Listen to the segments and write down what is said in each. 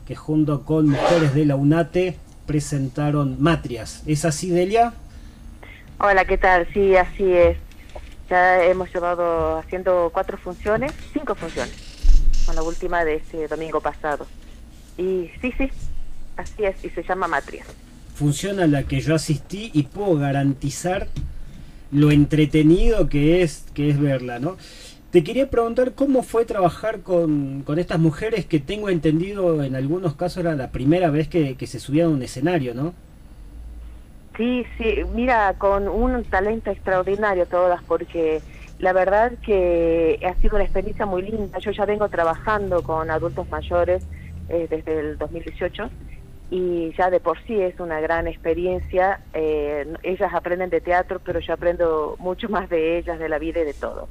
que junto con mujeres de la UNATE presentaron Matrias. ¿Es así, Delia? Hola, ¿qué tal? Sí, así es. Ya hemos llevado haciendo 4 funciones, 5 funciones, con la última de este domingo pasado. Y sí, sí, así es, y se llama Matria. Función a la que yo asistí y puedo garantizar lo entretenido que es verla, ¿no? Te quería preguntar cómo fue trabajar con estas mujeres que tengo entendido en algunos casos era la primera vez que se subían a un escenario, ¿no? Sí, sí, mira, con un talento extraordinario todas, porque la verdad que ha sido una experiencia muy linda. Yo ya vengo trabajando con adultos mayores desde el 2018 y ya de por sí es una gran experiencia. Ellas aprenden de teatro, pero yo aprendo mucho más de ellas, de la vida y de todo.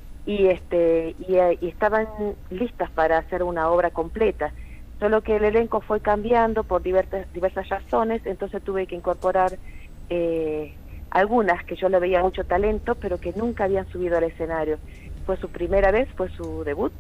Y estaban listas para hacer una obra completa, solo que el elenco fue cambiando por diversas razones, entonces tuve que incorporar eh, algunas que yo le veía mucho talento, pero que nunca habían subido al escenario. Fue su primera vez, fue su debut,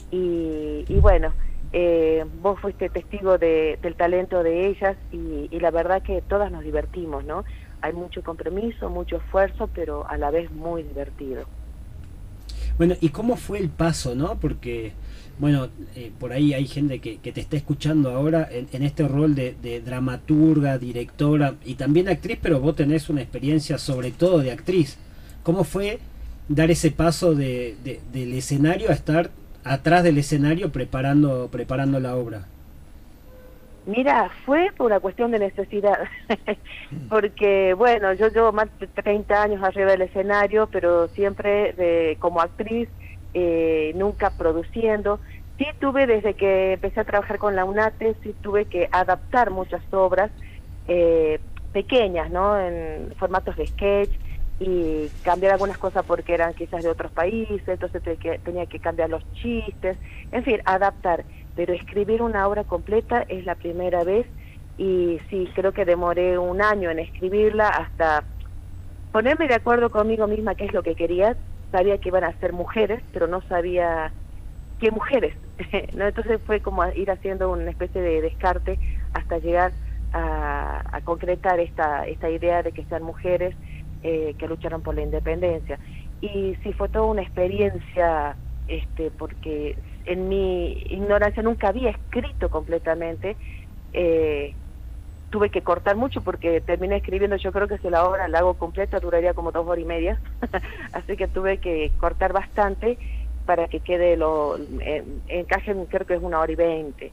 y bueno, vos fuiste testigo del talento de ellas, y la verdad que todas nos divertimos, ¿no? Hay mucho compromiso, mucho esfuerzo, pero a la vez muy divertido. Bueno, ¿y cómo fue el paso, no? Porque, bueno, por ahí hay gente que te está escuchando ahora en este rol de dramaturga, directora y también actriz, pero vos tenés una experiencia sobre todo de actriz. ¿Cómo fue dar ese paso del escenario a estar atrás del escenario preparando la obra? Mira, fue por una cuestión de necesidad, porque bueno, yo llevo más de 30 años arriba del escenario, pero siempre como actriz, nunca produciendo. Sí tuve, desde que empecé a trabajar con la UNATE, sí tuve que adaptar muchas obras eh, pequeñas, ¿no? En formatos de sketch, y cambiar algunas cosas porque eran quizás de otros países, entonces tenía que cambiar los chistes, en fin, adaptar. Pero escribir una obra completa es la primera vez, y sí, creo que demoré un año en escribirla hasta ponerme de acuerdo conmigo misma qué es lo que quería. Sabía que iban a ser mujeres, pero no sabía qué mujeres, ¿no? Entonces fue como ir haciendo una especie de descarte hasta llegar a concretar esta idea de que sean mujeres que lucharon por la independencia. Y sí, fue toda una experiencia, porque en mi ignorancia nunca había escrito completamente. eh, Tuve que cortar mucho porque terminé escribiendo, yo creo que si la obra la hago completa duraría como 2 horas y media, así que tuve que cortar bastante para que quede encaje, creo que es 1 hora y 20.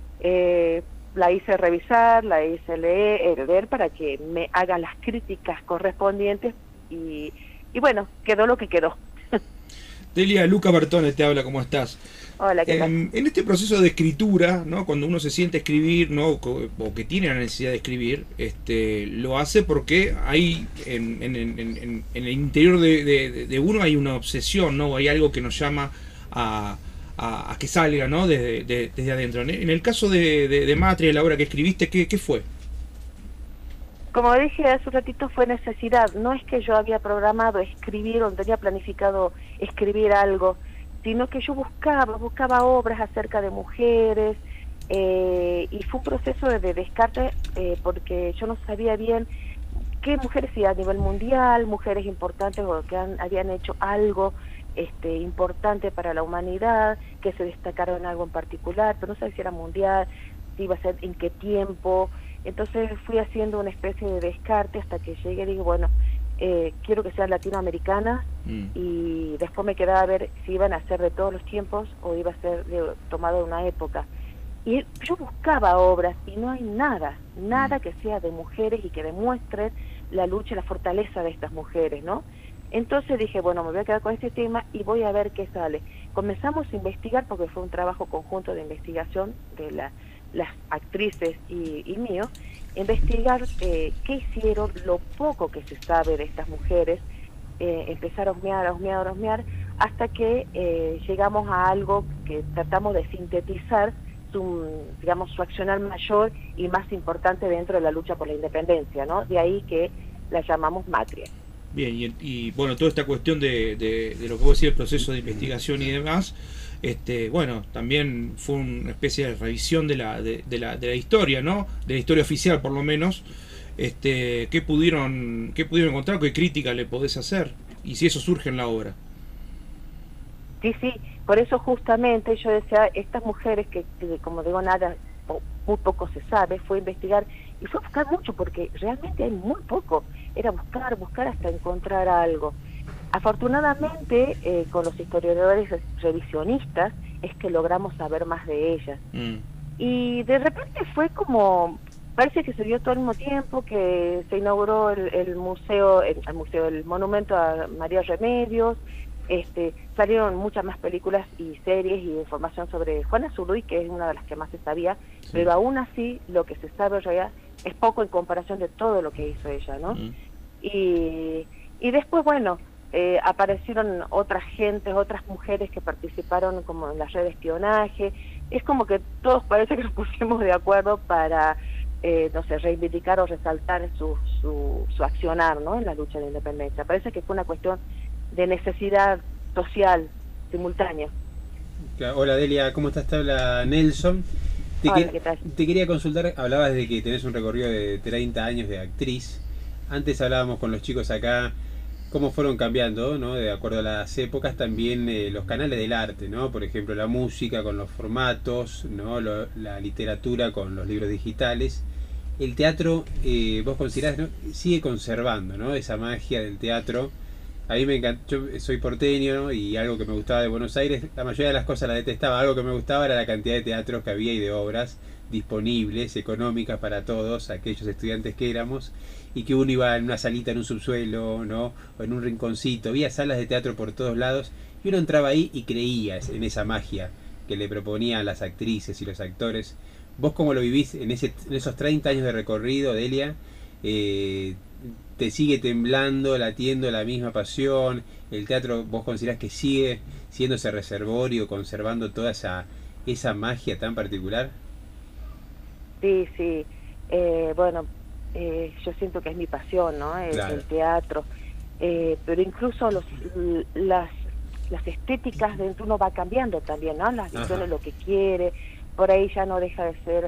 La hice revisar, la hice leer para que me hagan las críticas correspondientes, y bueno, quedó lo que quedó. Delia, Luca Bertone te habla, ¿cómo estás? Hola, ¿qué tal? En este proceso de escritura, ¿no? Cuando uno se siente a escribir, ¿no? O que tiene la necesidad de escribir, lo hace porque hay en el interior de uno hay una obsesión, ¿no? Hay algo que nos llama a que salga, ¿no? Desde adentro. En el caso de Matria, la obra que escribiste, ¿qué fue? Como dije hace un ratito, fue necesidad. No es que yo había programado escribir o tenía planificado escribir algo, sino que yo buscaba obras acerca de mujeres, y fue un proceso de descarte, porque yo no sabía bien qué mujeres, si a nivel mundial, mujeres importantes o que habían hecho algo importante para la humanidad, que se destacaron en algo en particular, pero no sabía si era mundial, si iba a ser en qué tiempo. Entonces fui haciendo una especie de descarte hasta que llegué y dije, bueno, quiero que sean latinoamericanas, y después me quedaba a ver si iban a ser de todos los tiempos o iba a ser tomado de una época. Y yo buscaba obras y no hay nada que sea de mujeres y que demuestre la lucha y la fortaleza de estas mujeres, ¿no? Entonces dije, bueno, me voy a quedar con este tema y voy a ver qué sale. Comenzamos a investigar, porque fue un trabajo conjunto de investigación de las actrices y mío, investigar qué hicieron, lo poco que se sabe de estas mujeres, empezar a husmear, hasta que llegamos a algo que tratamos de sintetizar digamos, su accionar mayor y más importante dentro de la lucha por la independencia, ¿no? De ahí que la llamamos Matria. Bien, y bueno, toda esta cuestión de lo que vos decís, el proceso de investigación y demás, bueno, también fue una especie de revisión de la historia, ¿no? De la historia oficial, por lo menos. ¿Qué pudieron encontrar? ¿Qué crítica le podés hacer? Y si eso surge en la obra. Sí, sí, por eso justamente yo decía, estas mujeres que como digo, nada, o muy poco se sabe, fue investigar y fue buscar mucho, porque realmente hay muy poco, era buscar hasta encontrar algo. Afortunadamente, con los historiadores revisionistas, es que logramos saber más de ellas. Y de repente fue como, parece que se dio todo al mismo tiempo, que se inauguró el monumento a María Remedios, salieron muchas más películas y series y información sobre Juana Zurduy, que es una de las que más se sabía, sí. Pero aún así lo que se sabe en realidad es poco en comparación de todo lo que hizo ella, ¿no? Y después, bueno, aparecieron otras gentes, otras mujeres que participaron como en las redes de espionaje. Es como que todos parece que nos pusimos de acuerdo para, no sé, reivindicar o resaltar su accionar, ¿no? En la lucha de la independencia. Parece que fue una cuestión de necesidad social simultánea. Hola Delia, ¿cómo estás? Te habla Nelson. Hola, ¿qué tal? Te quería consultar, hablabas de que tenés un recorrido de 30 años de actriz. Antes hablábamos con los chicos acá cómo fueron cambiando, ¿no? De acuerdo a las épocas, también los canales del arte, ¿no? Por ejemplo, la música con los formatos, ¿no? La literatura con los libros digitales. El teatro, vos considerás, ¿no? Sigue conservando, ¿no? Esa magia del teatro. A mí me encanta, yo soy porteño, ¿no? Y algo que me gustaba de Buenos Aires, la mayoría de las cosas las detestaba, algo que me gustaba era la cantidad de teatros que había y de obras disponibles, económicas para todos, aquellos estudiantes que éramos, y que uno iba en una salita en un subsuelo, ¿no? O en un rinconcito, había salas de teatro por todos lados, y uno entraba ahí y creía en esa magia que le proponían las actrices y los actores. ¿Vos cómo lo vivís en esos 30 años de recorrido, Delia? ¿Te sigue temblando, latiendo la misma pasión? ¿El teatro vos considerás que sigue siendo ese reservorio, conservando toda esa magia tan particular? Sí, sí. Bueno, yo siento que es mi pasión, ¿no? Claro. El teatro. Pero incluso las estéticas dentro uno va cambiando también, ¿no? Las visiones, lo que quiere. Por ahí ya no deja de ser,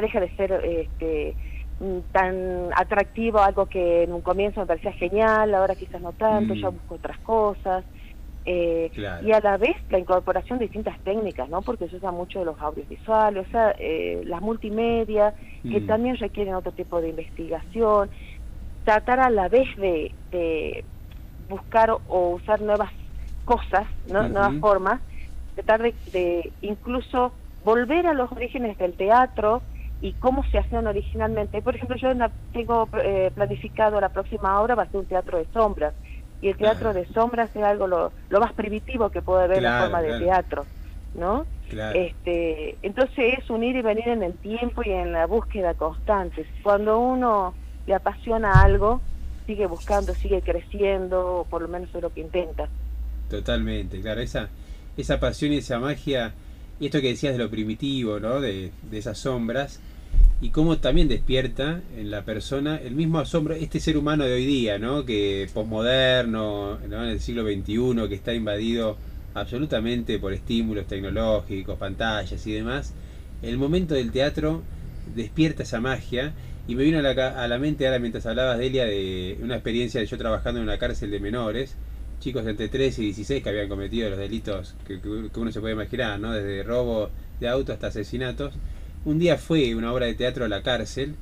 tan atractivo, algo que en un comienzo me parecía genial, ahora quizás no tanto, ya busco otras cosas. Claro. Y a la vez la incorporación de distintas técnicas, ¿no? Porque se usa mucho de los audiovisuales, o sea, las multimedia, que también requieren otro tipo de investigación. Tratar a la vez de buscar o usar nuevas cosas, ¿no? Nuevas formas, tratar de incluso volver a los orígenes del teatro y cómo se hacían originalmente. Por ejemplo, yo tengo planificado la próxima obra, va a ser un teatro de sombras, y el teatro de sombras es algo lo más primitivo que puede haber en la forma de teatro, ¿no? Claro. Entonces es un ir y venir en el tiempo y en la búsqueda constante. Cuando uno le apasiona algo, sigue buscando, sigue creciendo, o por lo menos es lo que intenta. Totalmente, claro, esa pasión y esa magia, y esto que decías de lo primitivo, ¿no? De esas sombras, y cómo también despierta en la persona el mismo asombro, este ser humano de hoy día, ¿no? Que posmoderno, ¿no? En el siglo XXI, que está invadido absolutamente por estímulos tecnológicos, pantallas y demás. El momento del teatro despierta esa magia, y me vino a la mente ahora mientras hablabas, Delia, de una experiencia de yo trabajando en una cárcel de menores, chicos de entre 13 y 16 que habían cometido los delitos que uno se puede imaginar, ¿no? Desde robo de auto hasta asesinatos. Un día fue una obra de teatro a la cárcel,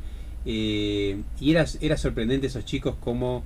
y era sorprendente esos chicos como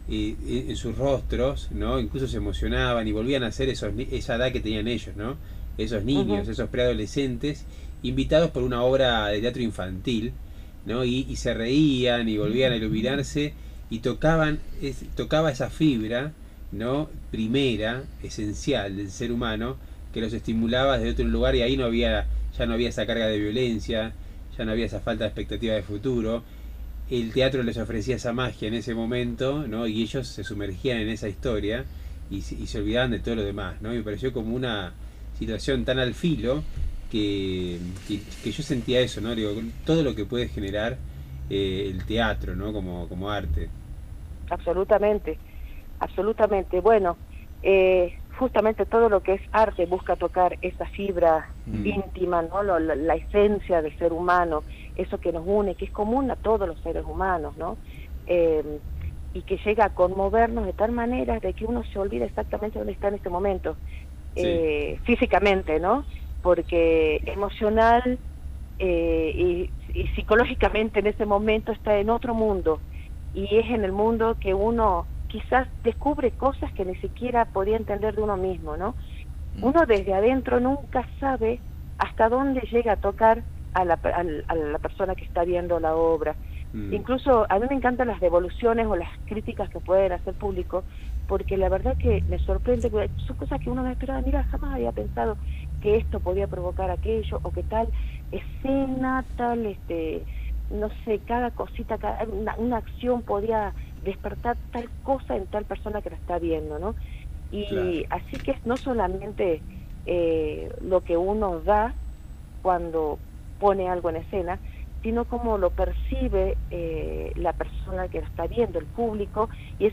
en sus rostros, ¿no? Incluso se emocionaban y volvían a ser esa edad que tenían ellos, ¿no? Esos niños, esos preadolescentes, invitados por una obra de teatro infantil, ¿no? Y se reían y volvían a iluminarse y tocaba esa fibra, ¿no? Primera, esencial del ser humano, que los estimulaba desde otro lugar, y ahí ya no había esa carga de violencia, ya no había esa falta de expectativa de futuro. El teatro les ofrecía esa magia en ese momento, ¿no? Y ellos se sumergían en esa historia y se olvidaban de todo lo demás, ¿no? Y me pareció como una situación tan al filo que yo sentía eso, ¿no? Digo, todo lo que puede generar el teatro, ¿no? Como arte. Absolutamente. Bueno, justamente todo lo que es arte busca tocar esa fibra íntima, ¿no? La esencia del ser humano, eso que nos une, que es común a todos los seres humanos, ¿no? Y que llega a conmovernos de tal manera de que uno se olvida exactamente dónde está en este momento, físicamente, ¿no? Porque emocional y psicológicamente en ese momento está en otro mundo, y es en el mundo que uno quizás descubre cosas que ni siquiera podía entender de uno mismo, ¿no? Uno desde adentro nunca sabe hasta dónde llega a tocar a la persona que está viendo la obra. Incluso a mí me encantan las devoluciones o las críticas que pueden hacer público, porque la verdad que me sorprende, son cosas que uno me esperaba, mira, jamás había pensado que esto podía provocar aquello, o que tal escena, tal, no sé, cada cosita, una acción podía despertar tal cosa en tal persona que la está viendo, ¿no? Y claro, así que no solamente lo que uno da cuando pone algo en escena, sino cómo lo percibe la persona que lo está viendo, el público,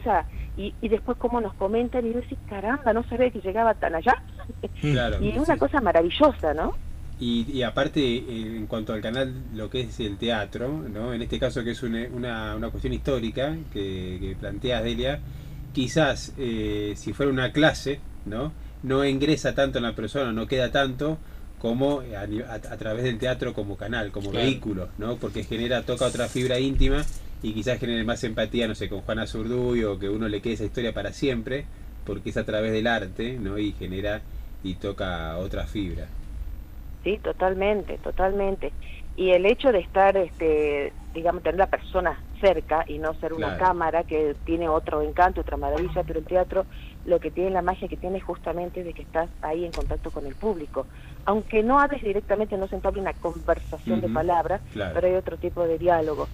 y después cómo nos comentan y decir, caramba, no sabía que llegaba tan allá. Claro, y es una cosa maravillosa, ¿no? Y aparte, en cuanto al canal, lo que es el teatro, ¿no? En este caso que es una cuestión histórica que planteas, Delia, quizás si fuera una clase, no ingresa tanto en la persona, no queda tanto como a través del teatro como canal, como claro, vehículo, ¿no? Porque toca otra fibra íntima y quizás genere más empatía, no sé, con Juana Zurduy, o que uno le quede esa historia para siempre, porque es a través del arte, ¿no? Y genera y toca otra fibra. Sí, totalmente, totalmente. Y el hecho de estar, digamos, tener la persona cerca y no ser una cámara que tiene otro encanto, otra maravilla, pero el teatro lo que tiene, la magia que tiene justamente de que estás ahí en contacto con el público. Aunque no hables directamente, no se entablea una conversación de palabras, pero hay otro tipo de diálogo.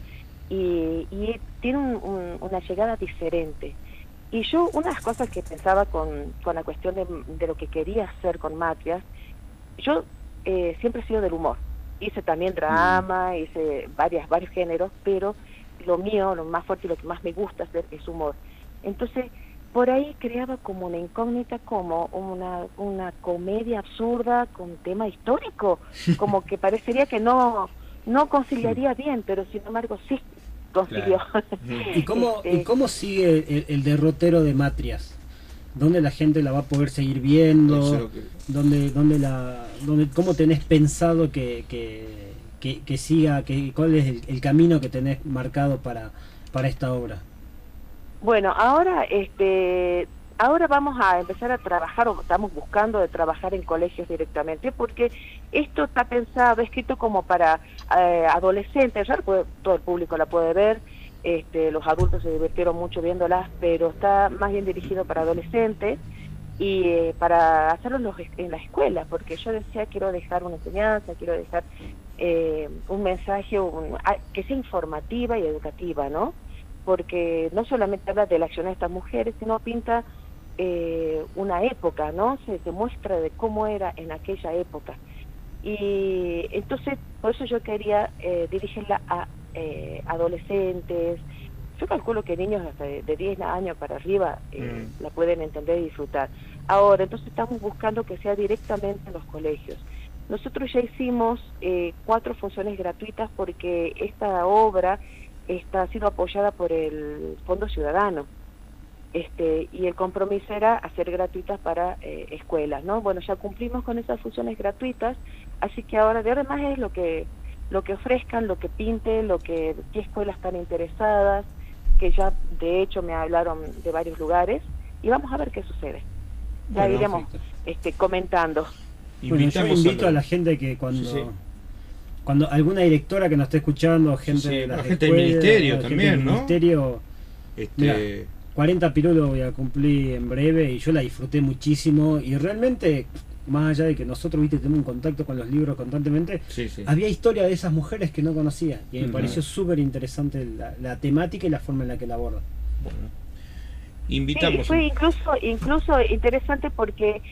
Y tiene una llegada diferente. Y yo, una de las cosas que pensaba con la cuestión de lo que quería hacer con Matrias, yo siempre he sido del humor. Hice también drama, hice varios géneros, pero lo mío, lo más fuerte y lo que más me gusta hacer es humor. Entonces, por ahí creaba como una incógnita, como una comedia absurda con tema histórico, como que parecería que no conciliaría bien, pero sin embargo sí concilió. Claro. ¿Y cómo sigue el derrotero de Matrias? ¿Dónde la gente la va a poder seguir viendo? ¿Cómo tenés pensado que siga? ¿Cuál es el camino que tenés marcado para esta obra? Bueno, ahora vamos a empezar a trabajar, o estamos buscando de trabajar en colegios directamente, porque esto está pensado, escrito como para adolescentes, ya todo el público la puede ver. Los adultos se divirtieron mucho viéndolas, pero está más bien dirigido para adolescentes y para hacerlo en la escuela, porque yo decía, quiero dejar una enseñanza, quiero dejar un mensaje que sea informativa y educativa, ¿no? Porque no solamente habla de la acción de estas mujeres, sino pinta una época, ¿no? Se muestra de cómo era en aquella época. Y entonces, por eso yo quería dirigirla a adolescentes. Yo calculo que niños hasta de 10 años para arriba la pueden entender y disfrutar. Ahora, entonces estamos buscando que sea directamente en los colegios. Nosotros ya hicimos 4 funciones gratuitas, porque esta obra ha sido apoyada por el Fondo Ciudadano, y el compromiso era hacer gratuitas para escuelas, ¿no? Bueno, ya cumplimos con esas funciones gratuitas, así que ahora más es lo que ofrezcan, lo que pinten, qué escuelas están interesadas, que ya de hecho me hablaron de varios lugares, y vamos a ver qué sucede. Ya iremos comentando. Bueno, yo invito a la gente que cuando alguna directora que nos esté escuchando, gente de la gente del ministerio también, ¿no? Ministerio, mira, 40 pirulos voy a cumplir en breve, y yo la disfruté muchísimo, y realmente, más allá de que nosotros, tenemos un contacto con los libros constantemente, había historia de esas mujeres que no conocía, y me pareció súper interesante la temática y la forma en la que la aborda. Bueno, invitamos. Fue incluso interesante porque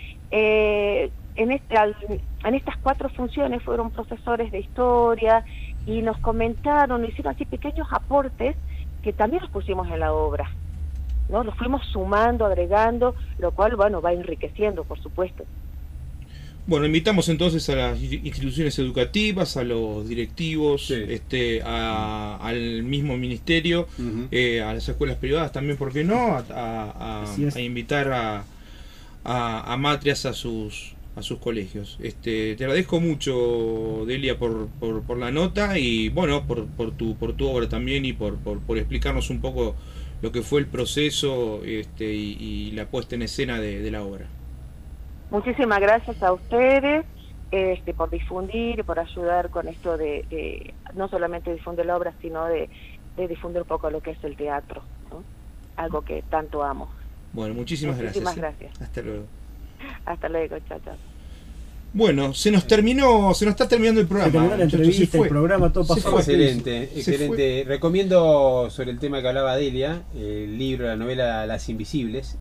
en estas 4 funciones fueron profesores de historia y nos comentaron, nos hicieron así pequeños aportes que también los pusimos en la obra. ¿no? Lo fuimos sumando, agregando, lo cual, bueno, va enriqueciendo, por supuesto. Bueno, invitamos entonces a las instituciones educativas, a los directivos, Sí. al mismo ministerio, a las escuelas privadas también, ¿por qué no? A invitar a matrias a sus colegios. Te agradezco mucho, Delia, por la nota y bueno, por tu obra también y por explicarnos un poco lo que fue el proceso y la puesta en escena de la obra. Muchísimas gracias a ustedes por difundir y por ayudar con esto de no solamente difundir la obra, sino de difundir un poco lo que es el teatro, ¿no? Algo que tanto amo. Bueno, muchísimas gracias. Muchísimas gracias. Hasta luego. Hasta luego, chao, chao. Bueno, se nos está terminando el programa. Se terminó la entrevista, el programa, todo pasó. Excelente, excelente. Recomiendo sobre el tema que hablaba Delia, el libro, la novela Las Invisibles.